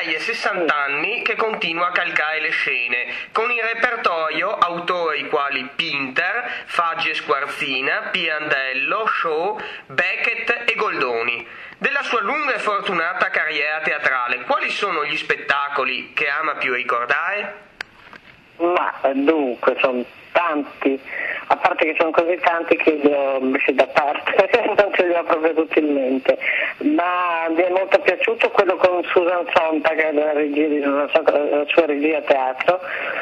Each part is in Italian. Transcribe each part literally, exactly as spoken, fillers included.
lei è sessanta anni che continua a calcare le scene, con in repertorio autori quali Pinter, Faggi e Squarzina, Pirandello, Shaw, Beckett e Goldoni. Della sua lunga e fortunata carriera teatrale, quali sono gli spettacoli che ama più ricordare? Ma dunque, sono tanti, a parte che sono così tanti che li ho messi da parte, non ce li ho proprio tutti in mente, ma mi è molto piaciuto quello con Susan Sontag, che è la, regia, la sua regia teatro.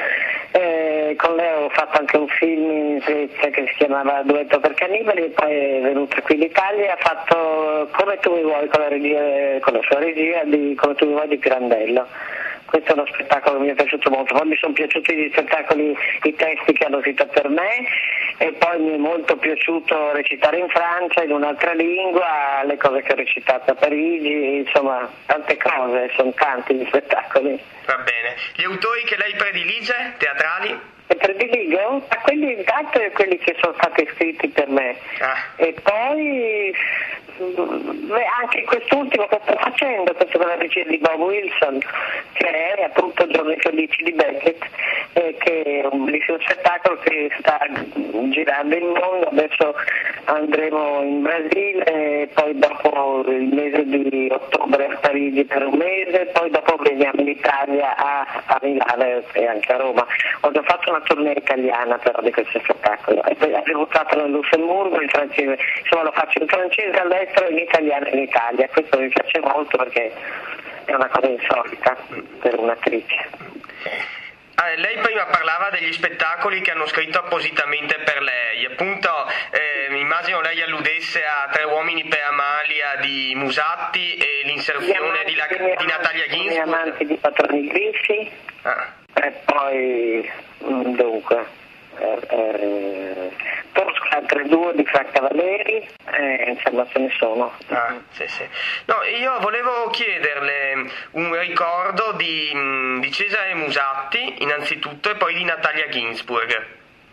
Eh, con lei ho fatto anche un film in Svezia che si chiamava Duetto per Cannibali e poi è venuta qui in Italia e ha fatto Come tu mi vuoi con la, regia, con la sua regia di Come tu mi vuoi di Pirandello. Questo è uno spettacolo che mi è piaciuto molto, poi mi sono piaciuti gli spettacoli, i testi che hanno scritto per me e poi mi è molto piaciuto recitare in Francia in un'altra lingua, le cose che ho recitato a Parigi, insomma tante cose, sono tanti gli spettacoli. Va bene. Gli autori che lei predilige, teatrali? E prediligo? A quelli intanto e quelli che sono stati scritti per me. Ah. E poi beh, anche quest'ultimo che sto facendo, questo con la regia di Bob Wilson, che è appunto Giorni Felici di Beckett, eh, che è un bellissimo spettacolo che sta girando il mondo. Adesso andremo in Brasile, e poi dopo il mese di ottobre a Parigi per un mese, poi dopo veniamo in Italia a, a Milano e anche a Roma. Ho già fatto una tournée italiana però di questo spettacolo e poi avevo fatto nel Lussemburgo, in francese, insomma lo faccio in francese all'estero e in italiano in Italia. Questo mi piace molto perché è una cosa insolita per un'attrice. Ah, lei prima parlava degli spettacoli che hanno scritto appositamente per lei, appunto eh, immagino lei alludesse a Tre uomini per Amalia di Musatti e l'inserzione di, la, di, di Natalia Ginsburg. Gli amanti di Patroni Griffi. Ah. E poi dunque eh, eh, Tosca altre due di Franca Cavalleri, eh, insomma ce ne sono. Ah, sì, sì. No, io volevo chiederle un ricordo di, di Cesare Musatti innanzitutto e poi di Natalia Ginsburg.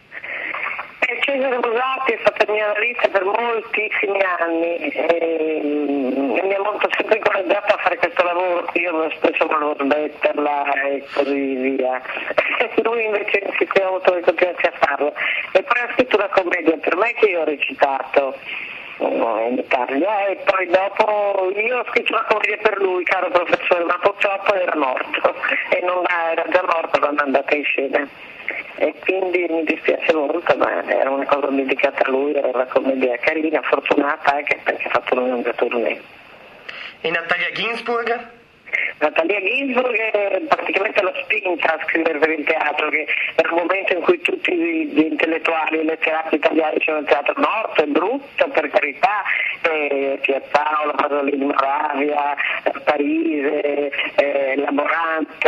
Eh, Cesare Musatti è stata mia analista per moltissimi anni e, e mi ha molto sempre incoraggiato a fare questo lavoro, io spesso volevo smetterla e così via. Lui invece insisteva molto che continuassi a farlo. E poi ha scritto una commedia per me che io ho recitato in Italia e poi dopo io ho scritto una commedia per lui, caro professore, ma purtroppo era morto e non era già morto quando è andata in scena. E quindi mi dispiace molto, ma era una cosa dedicata a lui, era una commedia carina, fortunata anche perché ha fatto una lunga tournée. E Natalia Ginsburg? Natalia Ginsburg praticamente l'ho spinta a scrivere per il teatro, che era un momento in cui tutti gli intellettuali e letterati italiani dicevano il teatro morto, è brutto, per carità, eh, Pierpaolo, Pasolini Moravia, eh, Parise, eh, Laborante,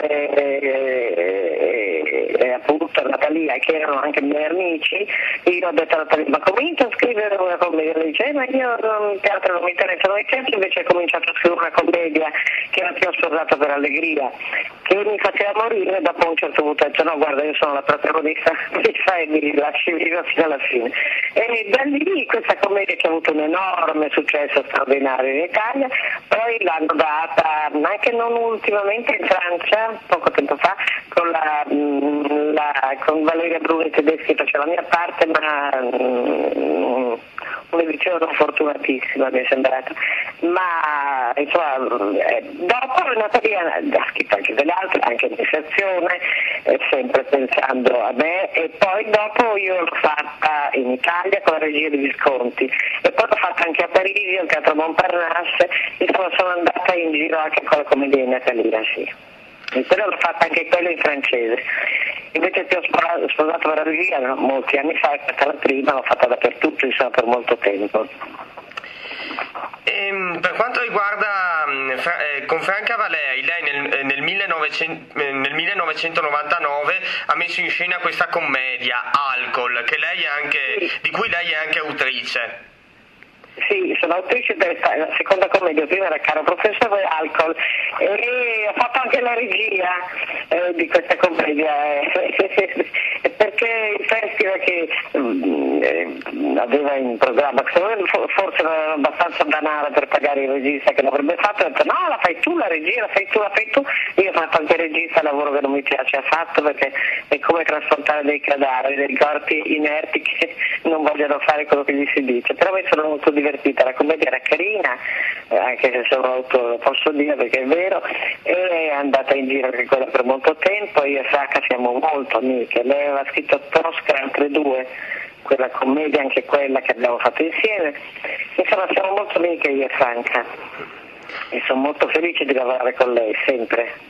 eh, eh, appunto Natalia, che erano anche miei amici. Io ho detto a Natalia, ma comincio a scrivere una commedia, lei dice, ma io il teatro non mi interessa, noi teatro invece ho cominciato a scrivere una commedia che era più sposato per Allegria, che mi faceva morire. Dopo un certo punto ho detto no, guarda, io sono la protagonista, mi fai, mi lasci viva fino alla fine. E da lì questa commedia che ha avuto un enorme successo straordinario in Italia, poi l'hanno data anche non ultimamente in Francia, poco tempo fa, con, la, la, con Valeria Bruni Tedeschi faceva la mia parte, ma um, un'edizione non fortunatissima mi è sembrato. Ma insomma, eh, dopo Natalia ha scritto anche delle altre, anche in sezione, eh, sempre pensando a me, e poi dopo io l'ho fatta in Italia con la regia di Visconti e poi l'ho fatta anche a Parigi al Teatro Montparnasse, insomma sono andata in giro anche con la commedia di Natalia, sì. E poi l'ho fatta anche quella in francese. Invece ti ho sposato, sposato per la regia no? molti anni fa, è stata la prima, l'ho fatta dappertutto, insomma per molto tempo. E, per quanto riguarda eh, con Franca Valeri, lei nel, nel, millenovecento, nel millenovecentonovantanove ha messo in scena questa commedia Alcol, che lei è anche, sì. di cui lei è anche autrice. Sì, sì, sono autrice della seconda commedia, prima era Caro Professore Alcol, e ho fatto anche la regia eh, di questa commedia, eh, perché il festival che eh, aveva in programma, forse non aveva abbastanza denaro per pagare il regista che l'avrebbe fatto, ho detto no, la fai tu la regia, la fai tu, la fai tu, io ho fatto anche regista, lavoro che non mi piace affatto perché è come trasportare dei cadaveri, dei corpi inerti che non vogliono fare quello che gli si dice, però mi sono molto divertita, la commedia era carina, eh, anche se sono autore, lo posso dire perché è vero, e è andata in giro anche quella per molto tempo, io e Sacca siamo molto amiche, lei aveva scritto Tosca altre due, quella commedia anche quella che abbiamo fatto insieme, insomma siamo molto amiche io e Franca e sono molto felice di lavorare con lei sempre.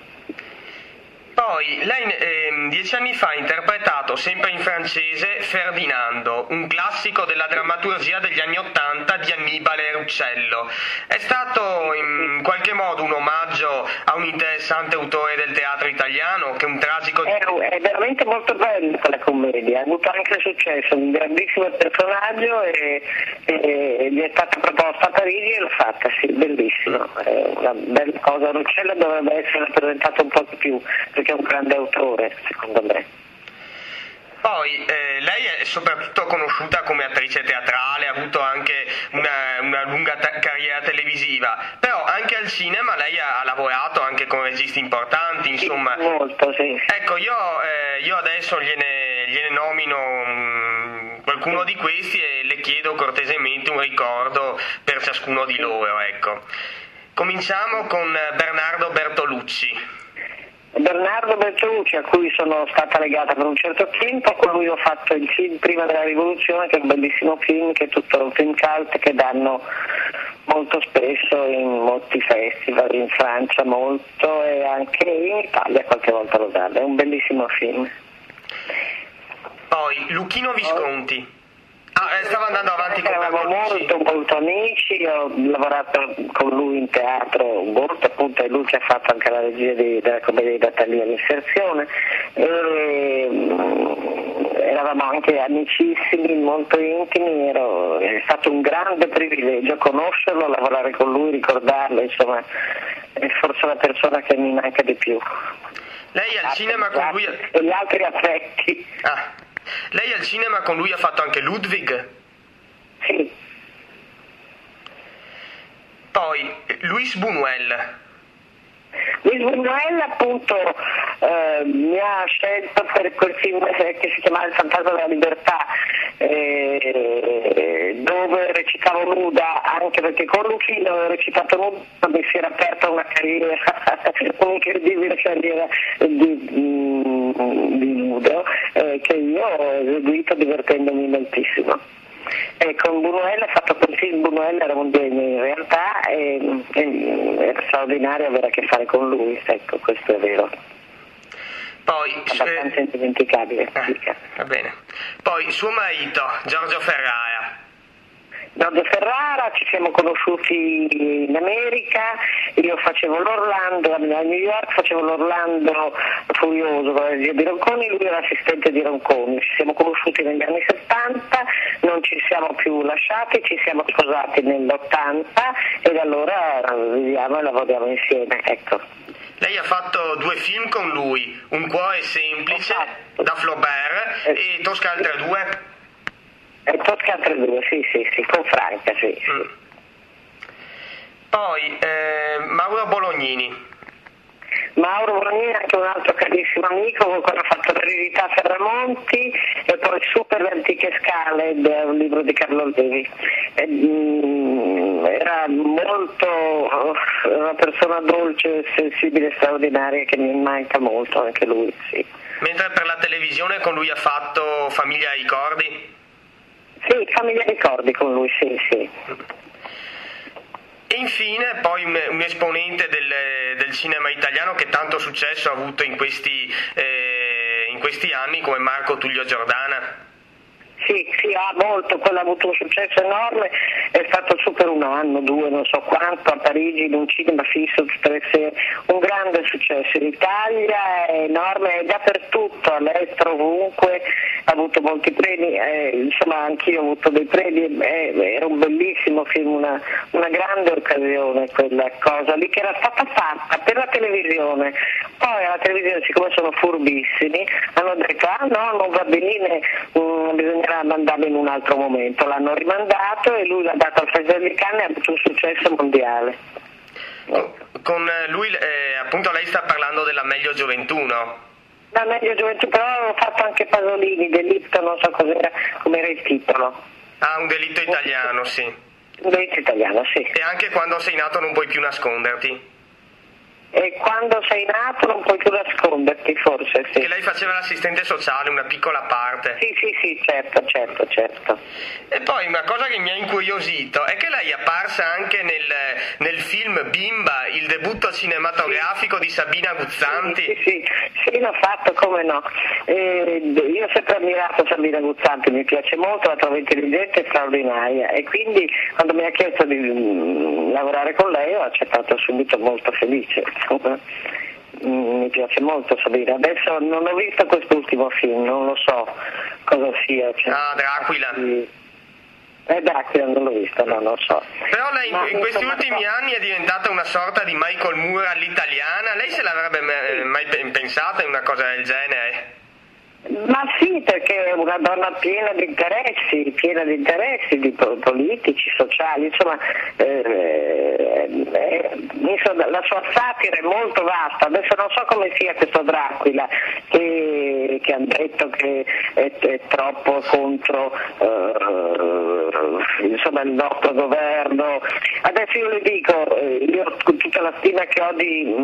Poi, lei eh, dieci anni fa ha interpretato, sempre in francese, Ferdinando, un classico della drammaturgia degli anni Ottanta di Annibale Ruccello. È stato in qualche modo un omaggio a un interessante autore del teatro italiano, che è un tragico... È, è veramente molto bella quella commedia, ha avuto anche successo, un grandissimo personaggio e, e, e gli è stata proposta a Parigi e l'ha fatta, sì, bellissimo. È una bella cosa, Ruccello dovrebbe essere rappresentato un po' di più, perché è un grande autore, secondo me. Poi eh, lei è soprattutto conosciuta come attrice teatrale, ha avuto anche una, una lunga ta- carriera televisiva, però anche al cinema lei ha, ha lavorato anche con registi importanti, insomma. Sì, molto, sì. Ecco, io, eh, io adesso gliene, gliene nomino um, qualcuno di questi e le chiedo cortesemente un ricordo per ciascuno di loro, ecco. Cominciamo con Bernardo Bertolucci. Bernardo Bertolucci, a cui sono stata legata per un certo tempo, con lui ho fatto il film Prima della rivoluzione, che è un bellissimo film, che è tutto un film cult che danno molto spesso in molti festival, in Francia molto e anche in Italia qualche volta lo danno, è un bellissimo film. Poi Luchino Visconti. Ah, eh, stavo andando avanti con Eravamo molto molto amici, ho lavorato con lui in teatro molto, appunto è lui che ha fatto anche la regia di, della commedia di Battaglia all'inserzione, e, um, eravamo anche amicissimi, molto intimi, ero, è stato un grande privilegio conoscerlo, lavorare con lui, ricordarlo, insomma è forse la persona che mi manca di più. Lei al cinema con lui... E gli altri affetti. Ah. Lei al cinema con lui ha fatto anche Ludwig? Sì. Poi Luis Buñuel. Luis Buñuel appunto eh, mi ha scelto per quel film che si chiamava Il fantasma della libertà, eh, dove recitavo nuda, anche perché con Luchino ho recitato nuda, mi si era aperta una carriera, un'incredibile carriera di, di nudo, eh, che io ho eseguito divertendomi moltissimo. E con Buñuel ha fatto quel film, Buñuel era un genio in realtà e, e era straordinario avere a che fare con lui, ecco, questo è vero. Poi abbastanza eh, indimenticabile. Eh, va bene. Poi suo marito, Giorgio Ferrara. Giorgio Ferrara, ci siamo conosciuti in America, io facevo l'Orlando, a New York facevo l'Orlando Furioso con la regia di Ronconi, lui era assistente di Ronconi, ci siamo conosciuti negli anni settanta, non ci siamo più lasciati, ci siamo sposati nell'ottanta e da allora viviamo e lavoriamo insieme, ecco. Lei ha fatto due film con lui, Un cuore semplice, da Flaubert, e Tosca altre due. E Tosca altre due, sì, sì, sì, con Franca, sì. sì. Mm. Poi eh, Mauro Bolognini. Mauro Bolognini è anche un altro carissimo amico con cui ho fatto l'eredità Ferramonti e poi Super le antiche scale, un libro di Carlo Levi. E, mm, era molto una persona dolce, sensibile, straordinaria che mi manca molto anche lui, sì. Mentre per la televisione con lui ha fatto Famiglia ai ricordi? Sì, Famiglia ricordi con lui, sì, sì. E infine poi un, un esponente del, del cinema italiano che tanto successo ha avuto in questi, eh, in questi anni come Marco Tullio Giordana. Sì, sì, ha molto, quello ha avuto un successo enorme, è stato su per un anno, due, non so quanto, a Parigi in un cinema fisso tutte le sere, un grande successo in Italia, è enorme, è dappertutto, all'estero, ovunque, ha avuto molti premi, eh, insomma anch'io ho avuto dei premi, eh, era un bellissimo film, una, una grande occasione quella cosa lì che era stata fatta per la televisione. Poi alla televisione, siccome sono furbissimi, hanno detto ah no, non va bene, um, bisognerà mandarlo in un altro momento, l'hanno rimandato e lui l'ha dato al Festival di Cannes e ha avuto un successo mondiale. Con lui, eh, appunto lei sta parlando della Meglio Gioventù, no? La Meglio Gioventù, però avevo fatto anche Pasolini, Delitto, non so cos'era, com'era il titolo. Ah, Un delitto italiano, sì. Un delitto italiano, sì. E anche Quando sei nato non puoi più nasconderti. E quando sei nato non puoi più nasconderti, forse, sì. Che lei faceva l'assistente sociale, una piccola parte. Sì, sì, sì, certo, certo, certo. E poi una cosa che mi ha incuriosito è che lei è apparsa anche nel, nel film Bimba, il debutto cinematografico sì. di Sabina Guzzanti. Sì, sì, sì, sì, l'ho fatto, come no. Eh, io ho sempre ammirato Sabina Guzzanti, mi piace molto, la trovo intelligente e straordinaria, e quindi quando mi ha chiesto di mm, lavorare con lei ho accettato subito, molto felice. Mi piace molto Sabina. Adesso non ho visto quest'ultimo film, non lo so cosa sia. Cioè, ah, Dracula. Eh, Dracula non l'ho visto, no, non lo so. Però lei Ma, in questi insomma, ultimi anni è diventata una sorta di Michael Moore all'italiana. Lei se l'avrebbe mai pensata in una cosa del genere? Ma sì, perché è una donna piena di interessi, piena di interessi di politici, sociali, insomma, eh, eh, insomma, la sua satira è molto vasta. Adesso non so come sia questo Dracula che, che hanno detto che è, è troppo contro eh, insomma, il nostro governo. Adesso io le dico, io con tutta la stima che ho di,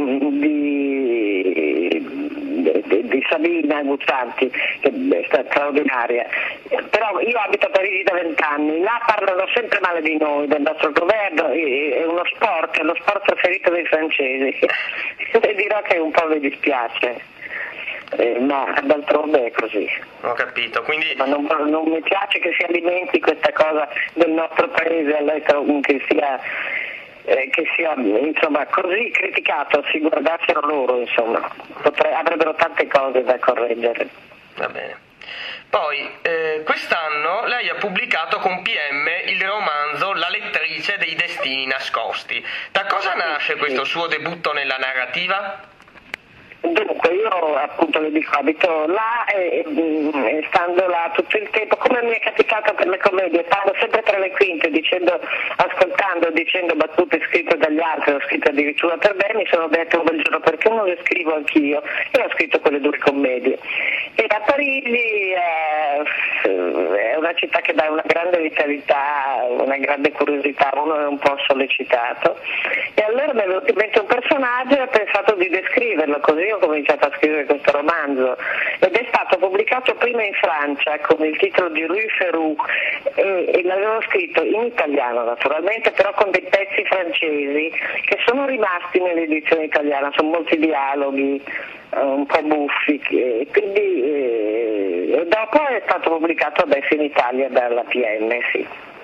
di Di, di Sabina Guzzanti, che è straordinaria, però io abito a Parigi da vent'anni, là parlano sempre male di noi, del nostro governo, è uno sport, è lo sport preferito dei francesi e dirò che un po' mi dispiace, eh, ma d'altronde è così. Ho capito, quindi... Ma non, non mi piace che si alimenti questa cosa del nostro paese all'estero, che sia Eh, che sia insomma così criticato, si guardassero loro, insomma potre, avrebbero tante cose da correggere. Va bene. Poi eh, quest'anno lei ha pubblicato con P M il romanzo La lettrice dei destini nascosti. Da cosa nasce questo suo debutto nella narrativa? Dunque, io appunto le dico, abito là e, e stando là tutto il tempo, come mi è capitato per le commedie, stando sempre tra le quinte, dicendo, ascoltando, dicendo battute scritte dagli altri, ho scritto addirittura per me, mi sono detto un bel giorno perché non le scrivo anch'io, e ho scritto quelle due commedie. E a Parigi eh, è una città che dà una grande vitalità, una grande curiosità, uno è un po' sollecitato, e allora mi è venuto in mente un personaggio e ho pensato di descriverlo, così ho cominciato a scrivere questo romanzo ed è stato pubblicato prima in Francia con il titolo di Rue Ferou e, e l'avevo scritto in italiano naturalmente, però con dei pezzi francesi che sono rimasti nell'edizione italiana, sono molti dialoghi uh, un po' buffi e quindi eh, e dopo è stato pubblicato adesso in Italia dalla P M, sì.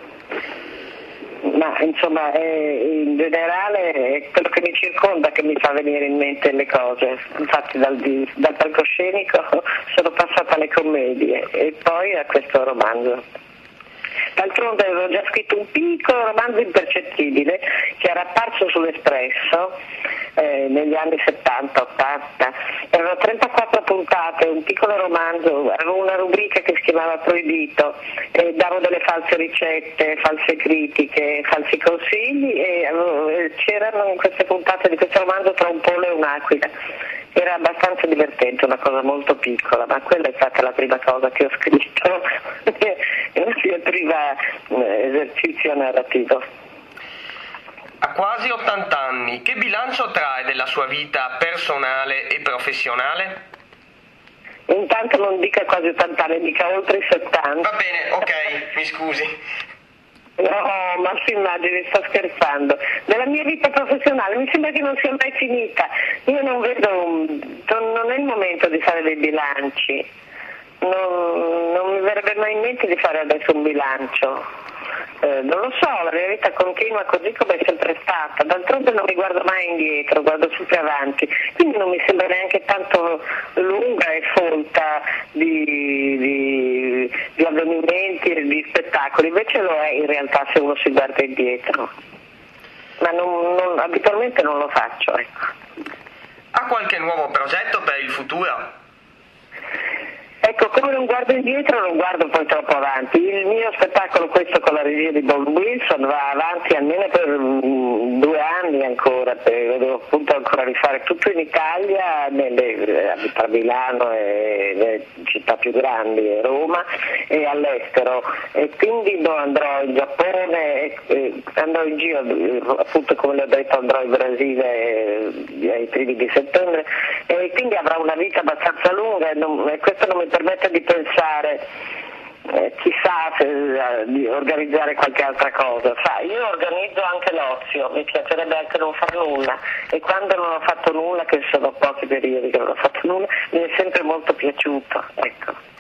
Ma insomma è, in generale è quello che mi circonda che mi fa venire in mente le cose, infatti dal, dal palcoscenico sono passata alle commedie e poi a questo romanzo. D'altronde avevo già scritto un piccolo romanzo impercettibile che era apparso sull'Espresso eh, negli anni settanta ottanta, erano trentaquattro puntate, un piccolo romanzo, avevo una rubrica che si chiamava Proibito, e davo delle false ricette, false critiche, falsi consigli e avevo, eh, c'erano in queste puntate di questo romanzo tra un pollo e un'aquila. Era abbastanza divertente, una cosa molto piccola, ma quella è stata la prima cosa che ho scritto, il mio primo esercizio narrativo. Ha quasi ottanta anni, che bilancio trae della sua vita personale e professionale? Intanto non dica quasi ottanta anni, dica oltre i settanta. Va bene, ok, mi scusi. No, ma si immagini, sto scherzando. Nella mia vita professionale mi sembra che non sia mai finita. Io non vedo, un, non è il momento di fare dei bilanci. Non, non mi verrebbe mai in mente di fare adesso un bilancio. Eh, non lo so, la mia vita continua così come è sempre stata, d'altronde non mi guardo mai indietro, guardo sempre avanti, quindi non mi sembra neanche tanto lunga e folta di, di, di avvenimenti e di spettacoli, invece lo è in realtà se uno si guarda indietro, ma non, non, abitualmente non lo faccio. Ecco. Ha qualche nuovo progetto per il futuro? Ecco, come non guardo indietro non guardo poi troppo avanti. Il mio spettacolo, questo con la regia di Bob Wilson, va avanti almeno per um, due anni ancora, per, devo appunto ancora rifare tutto in Italia, nelle, tra Milano e le città più grandi, Roma, e all'estero. E quindi no, andrò in Giappone, e, e andrò in giro, appunto come le ho detto andrò in Brasile eh, ai primi di settembre, e quindi avrò una vita abbastanza lunga e, non, e questo non mi permette di pensare eh, chissà se, eh, di organizzare qualche altra cosa. Sa, io organizzo anche l'ozio, mi piacerebbe anche non far nulla, e quando non ho fatto nulla, che sono pochi periodi che non ho fatto nulla, mi è sempre molto piaciuto, ecco.